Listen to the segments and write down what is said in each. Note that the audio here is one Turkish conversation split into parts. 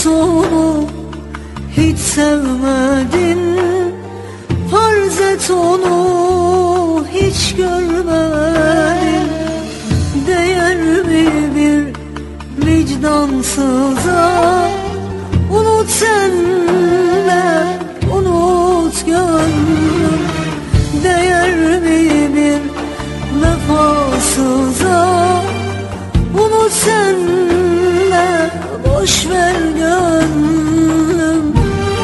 et onu hiç sevmedin, farz et onu hiç görmedin. Değer mi bir vicdansıza? Unut sen de unut gönlüm. Değer mi bir vefasıza? Unut sen de boş ver gönlüm.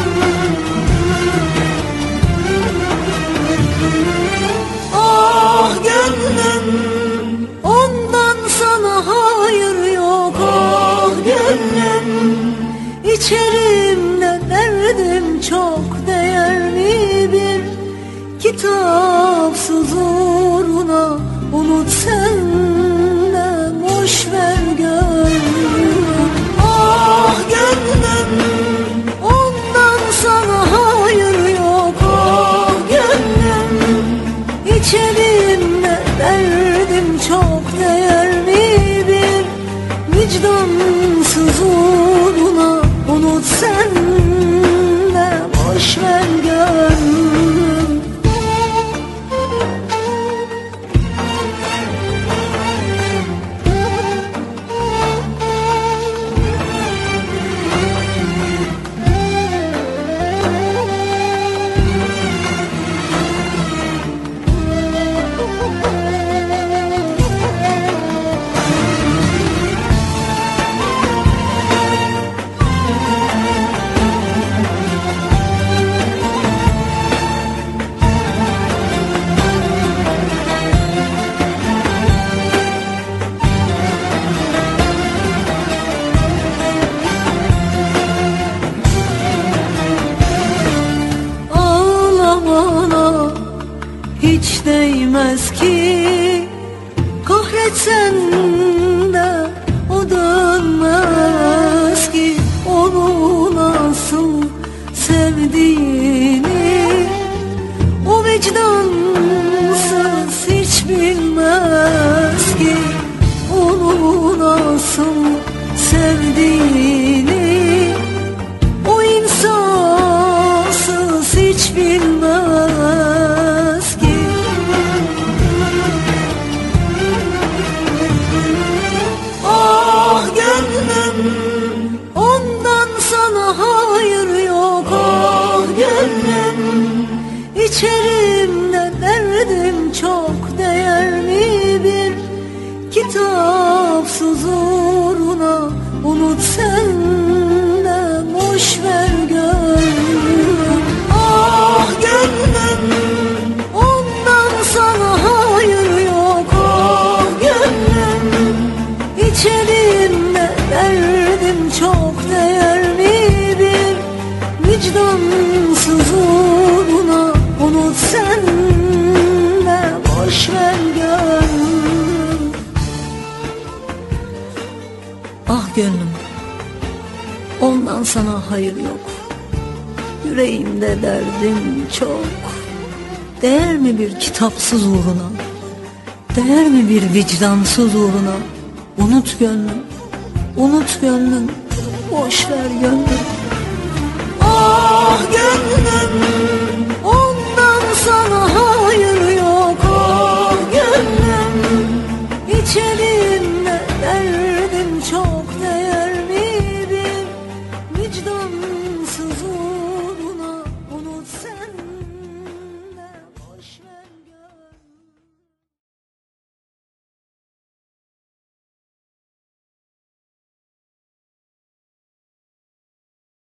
Ah gönlüm, ondan sana hayır yok. Ah gönlüm, İçerimde derdim çok. Değer mi bir kitapsız uğruna? Unut sen de boş ver gönlüm. Ah gönlüm, ondan sana hayır yok. Ah gönlüm, İçerimde derdim çok. Değer mi bir vicdansız uğruna? Unut sen de boş ver gönlüm. Hiç değmez ki, kahretsen de o dönmez ki. Onu nasıl sevdiğini o vicdansız hiç bilmez ki. Onu nasıl sevdiğini o insansız hiç bilmez ki. Ah gönlüm, ondan sana hayır yok. Ah gönlüm, İçerimde derdim çok. Değer mi bir kitapsız uğruna? Unut sen de boş ver gönlüm. Ah gönlüm, ondan sana hayır yok. Ah gönlüm, İçerimde derdim çok. Değer mi bir vicdansız uğruna? Unut sen de boş ver gönlüm. Ah gönlüm, ondan sana hayır yok. Yüreğimde derdim çok. Değer mi bir kitapsız uğruna? Değer mi bir vicdansız uğruna? Unut gönlüm, unut gönlüm, boş ver gönlüm. Ah gönlüm.